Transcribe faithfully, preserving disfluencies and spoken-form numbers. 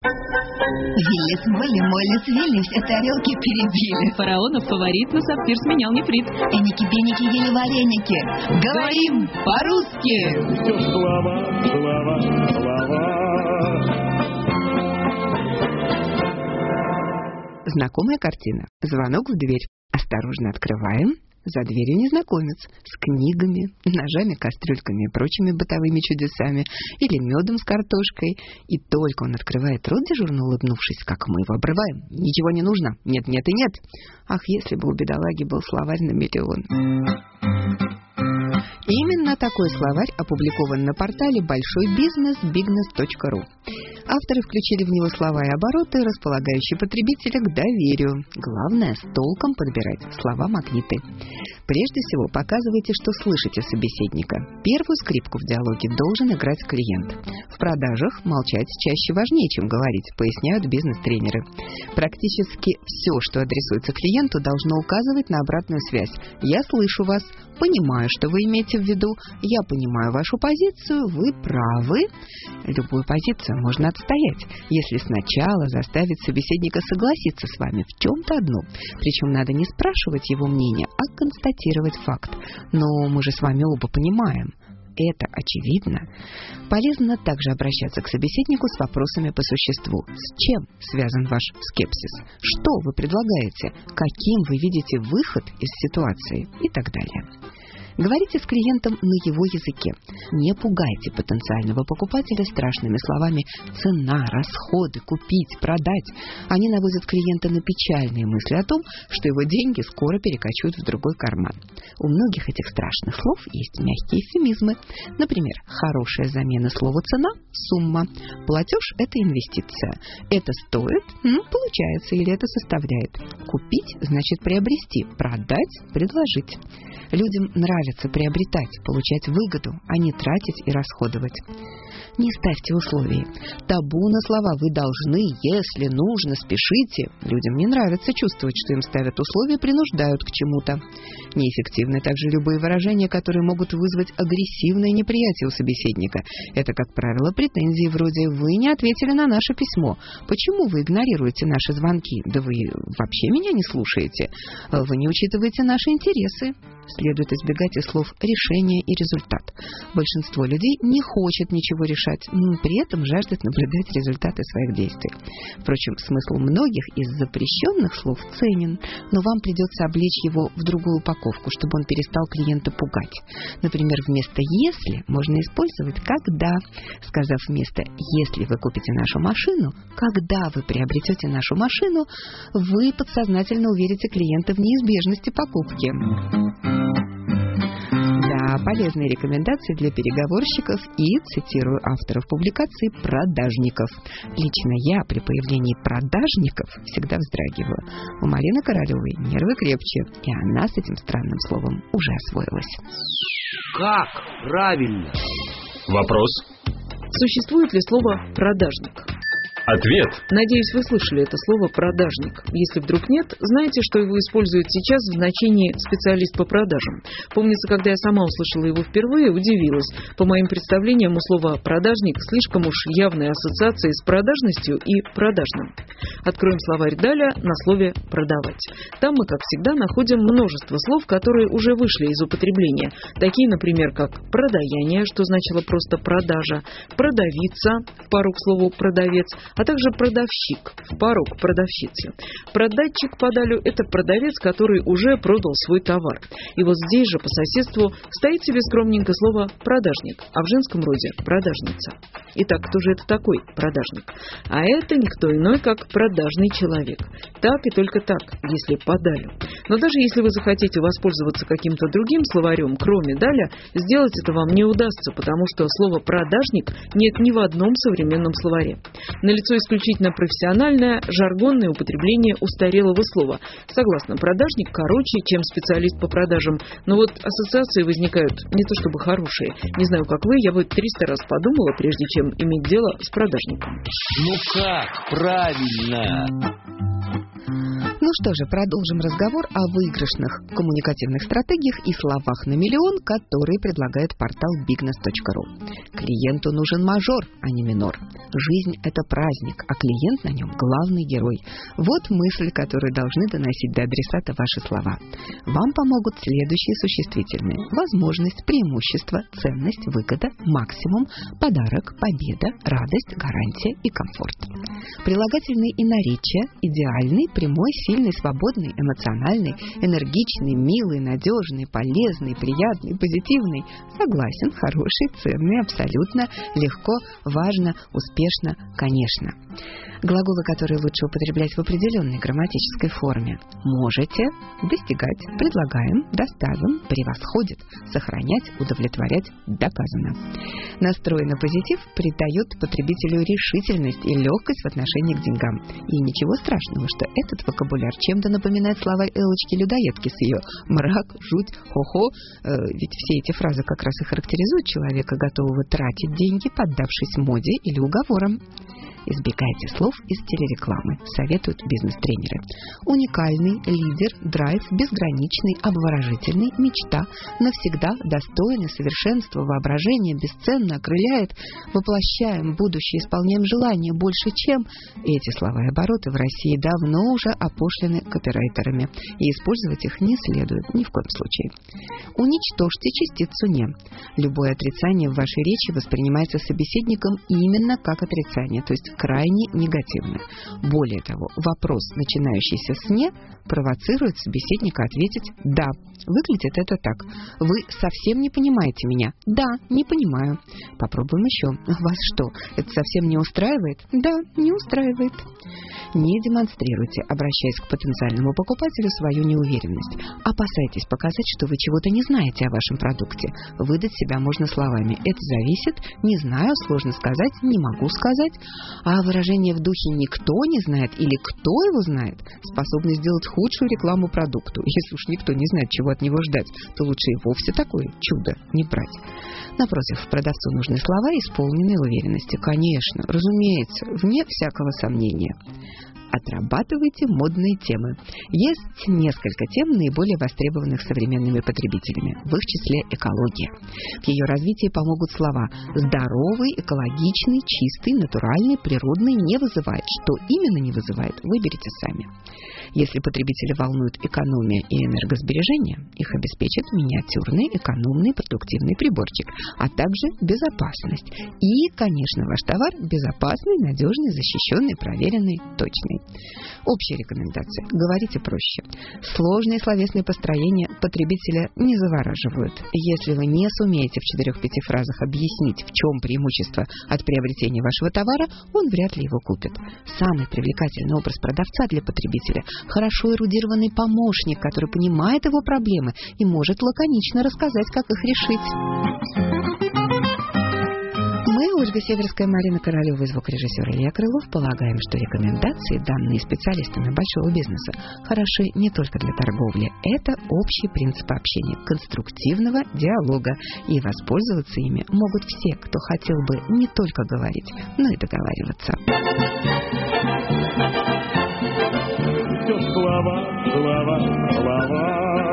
Виллис, Молли, Моллис, Вилли, все тарелки перебили. Фараонов фаворит на сапфир сменял нефрит. Эники-беники ели вареники. Говорим по-русски. Все слова, слова, слова. Знакомая картина. Звонок в дверь. Осторожно открываем. За дверью незнакомец с книгами, ножами, кастрюльками и прочими бытовыми чудесами, или медом с картошкой. И только он открывает рот, дежурно улыбнувшись, как мы его обрываем. Ничего не нужно. Нет, нет и нет. Ах, если бы у бедолаги был словарь на миллион. Именно такой словарь опубликован на портале большой бизнес бизнес точка ру. Авторы включили в него слова и обороты, располагающие потребителя к доверию. Главное, с толком подбирать слова-магниты. Прежде всего, показывайте, что слышите собеседника. Первую скрипку в диалоге должен играть клиент. В продажах молчать чаще важнее, чем говорить, поясняют бизнес-тренеры. Практически все, что адресуется клиенту, должно указывать на обратную связь. Я слышу вас, понимаю, что вы имеете в виду, я понимаю вашу позицию, вы правы. Любую позицию можно отстоять, если сначала заставить собеседника согласиться с вами в чем-то одном. Причем надо не спрашивать его мнение, а констатировать факт. Но мы же с вами оба понимаем. Это очевидно. Полезно также обращаться к собеседнику с вопросами по существу. С чем связан ваш скепсис? Что вы предлагаете? Каким вы видите выход из ситуации? И так далее. Говорите с клиентом на его языке. Не пугайте потенциального покупателя страшными словами «цена», «расходы», «купить», «продать». Они наводят клиента на печальные мысли о том, что его деньги скоро перекочуют в другой карман. У многих этих страшных слов есть мягкие эвфемизмы. Например, хорошая замена слова «цена» – сумма. Платеж – это инвестиция. Это стоит – ну, получается, или это составляет. Купить – значит приобрести. Продать – предложить. Людям нравится приобретать, получать выгоду, а не тратить и расходовать. Не ставьте условий. Табу на слова «вы должны», «если нужно», «спешите». Людям не нравится чувствовать, что им ставят условия и принуждают к чему-то. Неэффективны также любые выражения, которые могут вызвать агрессивное неприятие у собеседника. Это, как правило, претензии вроде «вы не ответили на наше письмо», «почему вы игнорируете наши звонки», «да вы вообще меня не слушаете», «вы не учитываете наши интересы». Следует избегать и слов «решение» и «результат». Большинство людей не хочет ничего решать, но при этом жаждет наблюдать результаты своих действий. Впрочем, смысл многих из запрещенных слов ценен, но вам придется облечь его в другую упаковку, чтобы он перестал клиента пугать. Например, вместо «если» можно использовать «когда», сказав вместо «если вы купите нашу машину», «когда вы приобретете нашу машину», вы подсознательно уверите клиента в неизбежности покупки. Да, полезные рекомендации для переговорщиков и, цитирую авторов публикации, продажников. Лично я при появлении продажников всегда вздрагиваю. У Марины Королевой нервы крепче, и она с этим странным словом уже освоилась. Как правильно? Вопрос. Существует ли слово «продажник»? Ответ. Надеюсь, вы слышали это слово «продажник». Если вдруг нет, знаете, что его используют сейчас в значении «специалист по продажам». Помнится, когда я сама услышала его впервые, удивилась. По моим представлениям, у слова «продажник» слишком уж явные ассоциации с продажностью и продажным. Откроем словарь Даля на слове «продавать». Там мы, как всегда, находим множество слов, которые уже вышли из употребления. Такие, например, как «продаяние», что значило просто «продажа», «продавица», в пару к слову «продавец», а также продавщик, в пару к продавщице. Продатчик по Далю – это продавец, который уже продал свой товар. И вот здесь же по соседству стоит себе скромненько слово «продажник», а в женском роде – продажница. Итак, кто же это такой продажник? А это никто иной, как продажный человек. Так и только так, если по Далю. Но даже если вы захотите воспользоваться каким-то другим словарем, кроме Даля, сделать это вам не удастся, потому что слова «продажник» нет ни в одном современном словаре. Налицо исключительно профессиональное, жаргонное употребление устарелого слова. Согласно, продажник короче, чем специалист по продажам, но вот ассоциации возникают не то чтобы хорошие. Не знаю, как вы, я бы триста раз подумала, прежде чем иметь дело с продажником. Ну как правильно? Ну Ну что же, продолжим разговор о выигрышных коммуникативных стратегиях и словах на миллион, которые предлагает портал Bigness точка ру. Клиенту нужен мажор, а не минор. Жизнь – это праздник, а клиент на нем – главный герой. Вот мысль, которую должны доносить до адресата ваши слова. Вам помогут следующие существительные: возможность, преимущество, ценность, выгода, максимум, подарок, победа, радость, гарантия и комфорт. Прилагательные и наречия – идеальный, прямой, сильный, свободный, эмоциональный, энергичный, милый, надежный, полезный, приятный, позитивный. Согласен, хороший, ценный, абсолютно, легко, важно, успешно, конечно. Глаголы, которые лучше употреблять в определенной грамматической форме: можете, достигать, предлагаем, доставим, превосходит, сохранять, удовлетворять, доказано. Настрой на позитив придает потребителю решительность и легкость в отношении к деньгам. И ничего страшного, что этот вокабуляр чем-то напоминает словарь Элочки-людоедки с ее мрак, жуть, хо-хо, э, ведь все эти фразы как раз и характеризуют человека, готового тратить деньги, поддавшись моде или уговорам. Избегайте слов из телерекламы, советуют бизнес-тренеры. Уникальный, лидер, драйв, безграничный, обворожительный, мечта, навсегда, достойный, совершенство, воображение, бесценно, окрыляет, воплощаем будущее, исполняем желание больше, чем... Эти слова и обороты в России давно уже опошлены копирайтерами, и использовать их не следует ни в коем случае. Уничтожьте частицу «не». Любое отрицание в вашей речи воспринимается собеседником именно как отрицание, то есть крайне негативно. Более того, вопрос, начинающийся с «не», провоцирует собеседника ответить «да». Выглядит это так: вы совсем не понимаете меня? Да, не понимаю. Попробуем еще. Вас что, это совсем не устраивает? Да, не устраивает. Не демонстрируйте, обращаясь к потенциальному покупателю, свою неуверенность. Опасайтесь показать, что вы чего-то не знаете о вашем продукте. Выдать себя можно словами: это зависит, не знаю, сложно сказать, не могу сказать. А выражение в духе «никто не знает» или «кто его знает» способны сделать худшую рекламу продукту. Если уж никто не знает, чего от него ждать, то лучше и вовсе такое чудо не брать. Напротив, продавцу нужны слова, исполненные уверенности. Конечно, разумеется, вне всякого сомнения. Отрабатывайте модные темы. Есть несколько тем, наиболее востребованных современными потребителями, в их числе экология. К ее развитию помогут слова «здоровый», «экологичный», «чистый», «натуральный», «природный», «не вызывает». Что именно не вызывает, выберите сами. Если потребителя волнует экономия и энергосбережение, их обеспечит миниатюрный, экономный, продуктивный приборчик, а также безопасность. И, конечно, ваш товар безопасный, надежный, защищенный, проверенный, точный. Общие рекомендации. Говорите проще. Сложные словесные построения потребителя не завораживают. Если вы не сумеете в четырех-пяти фразах объяснить, в чем преимущество от приобретения вашего товара, он вряд ли его купит. Самый привлекательный образ продавца для потребителя – хорошо эрудированный помощник, который понимает его проблемы и может лаконично рассказать, как их решить. Мы, Ольга Северская, Марина Королева и звукорежиссер Илья Крылов, полагаем, что рекомендации, данные специалистами большого бизнеса, хороши не только для торговли. Это общий принцип общения, конструктивного диалога, и воспользоваться ими могут все, кто хотел бы не только говорить, но и договариваться. Все слова, слова, слова.